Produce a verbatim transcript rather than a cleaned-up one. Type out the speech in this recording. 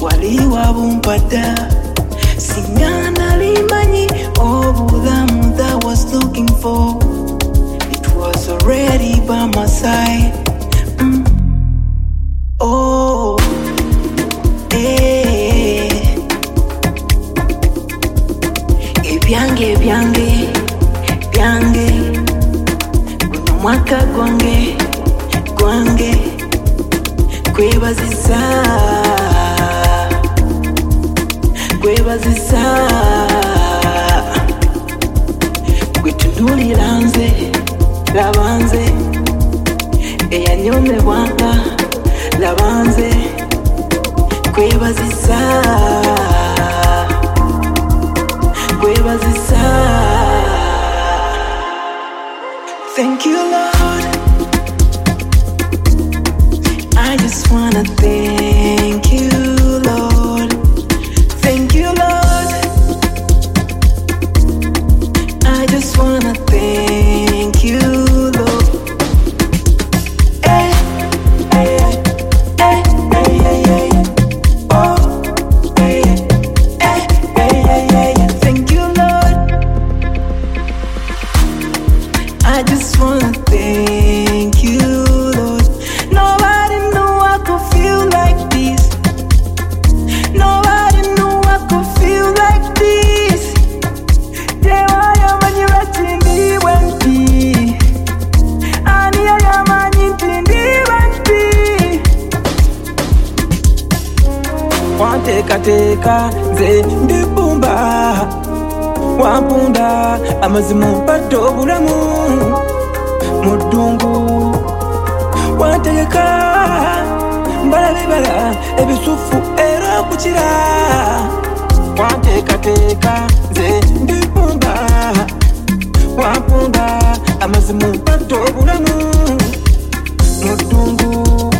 waliwa bumpada singana limanyi obulamu that was looking for. It was already by my side. mm. Oh, eh. Ebyange byange byange guno mwaka gwange gwange kwebazisa kwebazisa gwetunulira nze laba nze eyanyomebwanga laba nze kwebazisa kwebazisa. Thank you, Lord. I just wanna thank you, Lord. Thank you, Lord. I just wanna thank you, Lord. Hey, hey, hey, hey, hey, hey. Oh, hey, hey, hey, hey, hey. Thank you, Lord. I just wanna thank you, Lord. Nobody knew I could feel like this. Nobody knew I could feel like this. Yeah, I am a new ratindi wenti. And I am a nintindi wenti. Wanteka teka ze ndibumba. Wampunda amazimu mpato bulamu mudungu. Wantegeka mbala bibala ebisufu era kukira. Wantekateka nze ndibumba. Wampunda amazimu mpato bulamu mudungu.